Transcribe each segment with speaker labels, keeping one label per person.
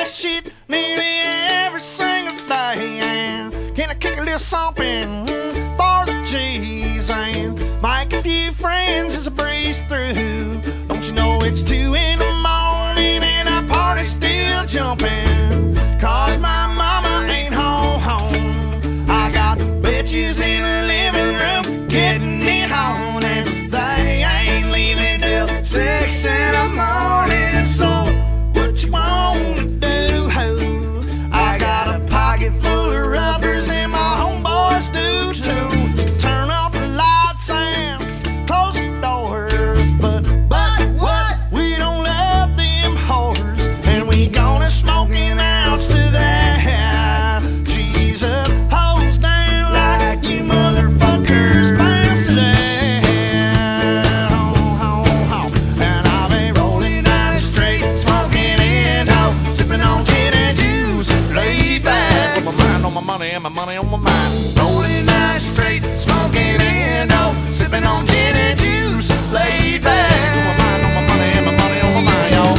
Speaker 1: that shit nearly every single day. And can I kick a little something for the G's and make a few friends as I breeze through? Don't you know it's 2 in the morning and our party's still jumping? Cause my mama ain't home. I got the bitches in the living room getting it on, and they ain't leaving till 6 in the morning. So what you wanna do, ho? I got a pocket full of rubbers and my homeboys do too. So turn off the lights and close the doors. But what? We don't love them whores, and we gonna smoke an ounce to that. Jesus, hose down like you motherfuckers bounce to that. And I've been rolling down the street, smoking Indo, sipping on gin and juice, laid back with my mind on my money and my money on my mind. Rolling down the street, smoking Indo, sipping on gin and juice, laid back with my mind on my money and my money on my mind, y'all.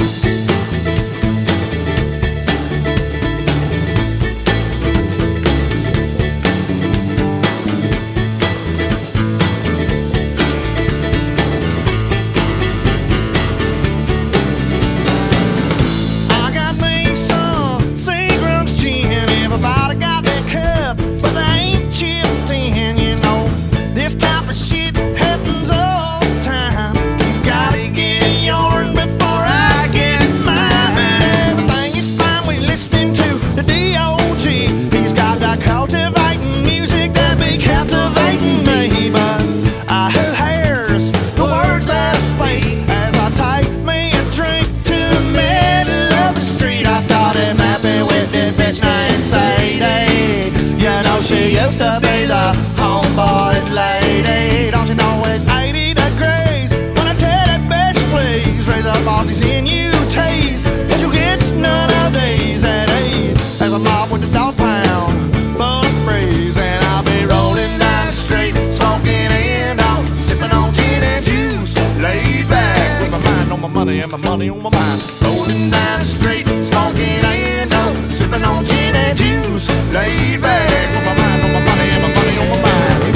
Speaker 1: I got me some Seagram's gin. Everybody got their cup, but they ain't chipped in, you know. This type of shit happens all the time. You gotta get yours before I get mine. Everything is fine, we listening to the D.O.G. He's got that cultivating music that be captivating me. But who hears the words that I speak as I take me a drink to the middle of the street? I started mapping with this bitch named Sadie. You know she used to be the homeboy's lady. Don't you know it's 80 degrees when I tell that bitch please raise up all these NUTs, cause you get none of these at ease. As I'm off with the dog pound full of breeze, and I'll be rolling down the street, smoking Indo, sipping on gin and juice, laid back with my mind on my money and my money on my mind. Rolling down the street, smoking Indo, sipping on gin and juice, laid back with my mind on my money and my money on my mind.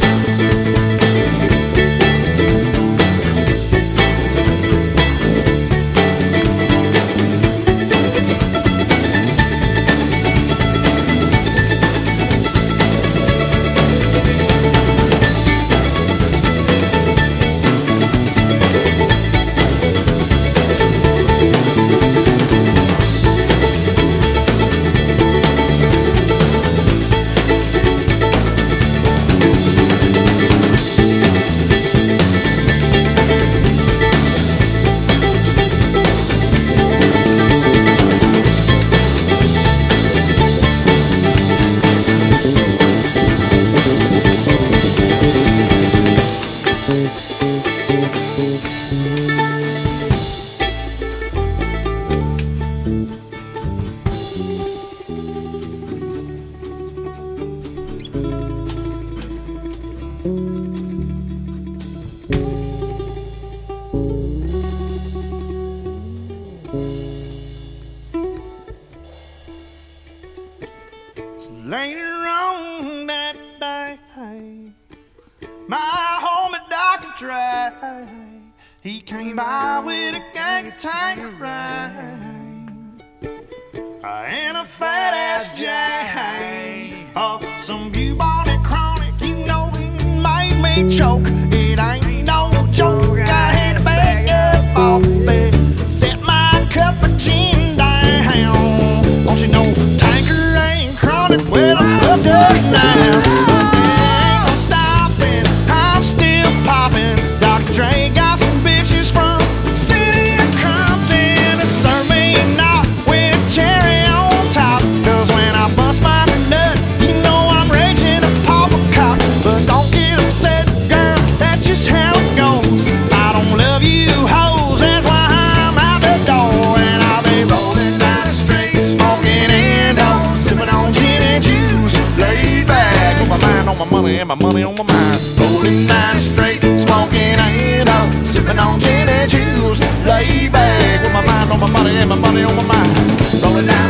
Speaker 1: Later on that day, my homie Dr. Dre, he came by with a gang of Tanqueray and a fat ass J. Oh, some bubonic chronic, you know he made me choke. It ain't no joke, I had to back up off the bed, set my cup of gin down. Don't you know Tanqueray and chronic, well I'm hooked up now. Ain't no stopping, I'm still popping. Dr. Dre got some bitches from the city of Compton to serve me a knot with cherry on top. Cause when I bust my nut, you know I'm raging a pop a cop. But don't get upset, girl, that's just how it goes. I don't love you hoes, that's why I'm out the door. And I'll be rolling down the street, smoking Indo, sipping on gin and juice, laid back with my mind on my money and my money on my mind. Rolling down the street, smoking Indo, sipping on gin and juice, laid back with my mind on my money and my money on my mind. Rolling down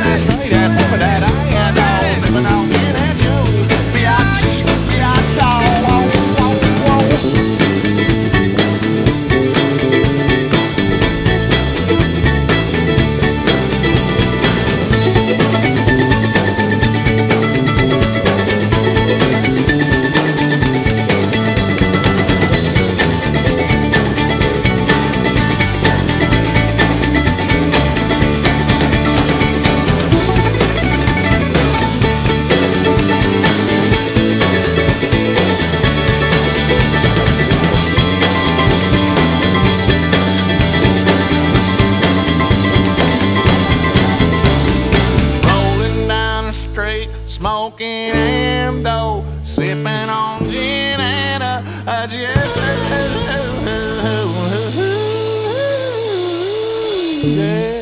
Speaker 1: smoking and dough, sipping on gin and a yeah.